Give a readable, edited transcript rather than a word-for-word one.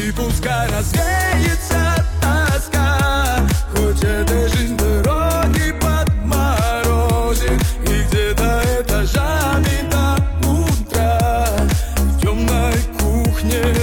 И пускай развеется тоска, хоть эта жизнь дороги подморозит, и где-то этажами до утра в темной кухне